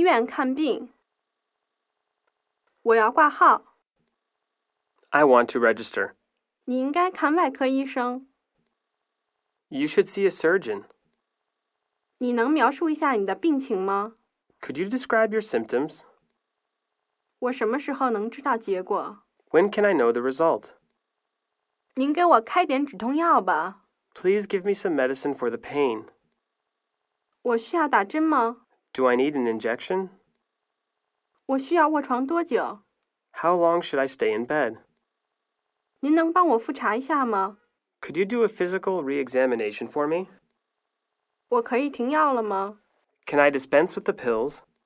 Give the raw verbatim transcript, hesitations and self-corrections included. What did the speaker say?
院看病。我要挂号。 I want to register. 你应该看外科医生。 You should see a surgeon. 你能描述一下你的病情吗？ Could you describe your symptoms? 我什么时候能知道结果？ When can I know the result? 您给我开点止痛药吧。 Please give me some medicine for the pain. 我需要打针吗？ Do I need an injection? 我需要卧床多久？ How long should I stay in bed? 您能帮我复查一下吗？ Could you do a physical re-examination for me? 我可以停药了吗？ Can I dispense with the pills?